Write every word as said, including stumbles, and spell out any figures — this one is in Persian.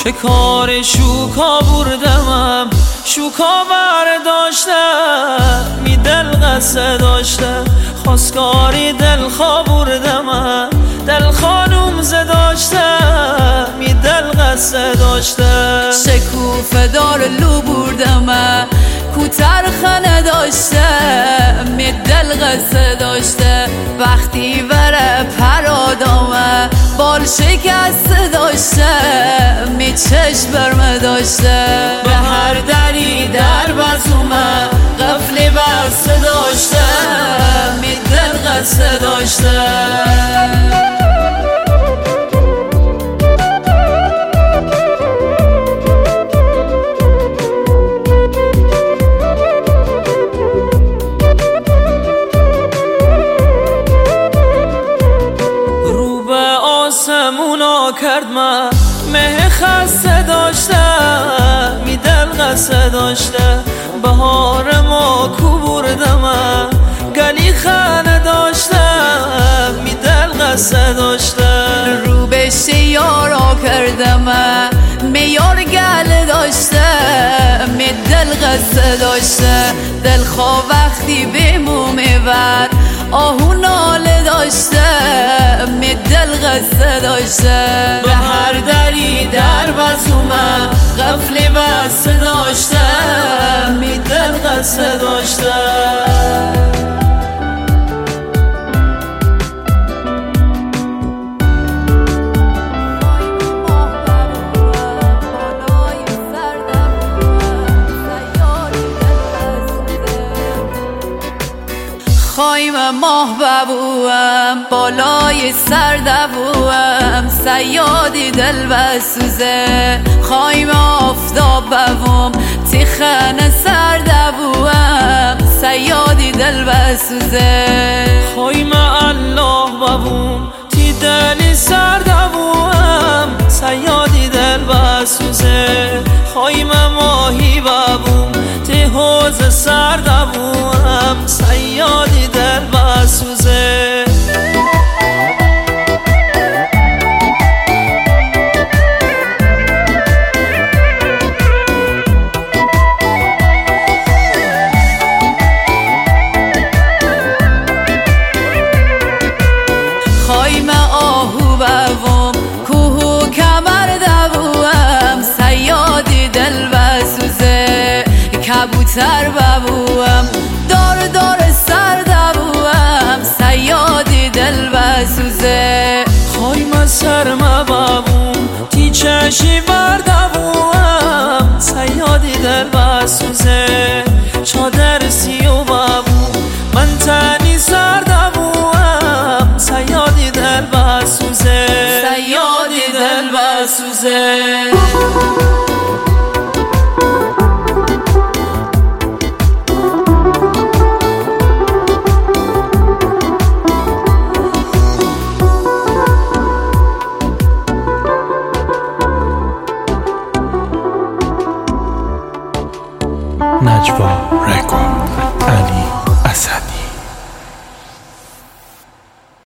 چه کار شوکا بردمم، شوکا برداشتم می دل قصه داشتم، خواستگاری دل خواه بردمم، دل خانوم زداشتم می دل قصه داشتم. شکوفه دار لو بردمم، کوتر خنه داشتم می دل قصه داشته، وقتی وره پرادامه بال شکسته داشته می چشم برمه داشته. به هر دری در بزومه قفلی بسته داشته می دل قصه داشته. آسمونا کرد من مه خسته داشتم می دل قصه داشته، بهار ما کو بردم گلی خانه داشتم می دل قصه داشته. رو بشه یارا کردم میار گل داشته می دل قصه داشته، دل خواه وقتی بمو میبر آهو ناله داشته می دل قصه داشته. به هر دری در بزومه قفلی بسته داشته می دل قصه داشته. خوایم ماه ببوم بالای سر دوم، صیادی دل بسوزه خوایم آفتاب ببوم تیخن سر دوم، صیادی دل بسوزه. خوایم الله ببوم تی دلی سر دوم، صیادی دل بسوزه. خوایم ماهی ببوم تی حوز سر دوم، صیادی دل بسوزه. خوایم آهو ببوم کوهو کمر دوم، صیادی دل بسوزه. کبوتر ببوم دار دار سر دوم، صیادی دل بسوزه. خوایم سرمه ببوم تی چشی بردوم، صیادی دل بسوزه. چادر سیو ببوم من تنی سر دوم، صیادی دل بسوزه، صیادی دل بسوزه. نجوا رکورد علی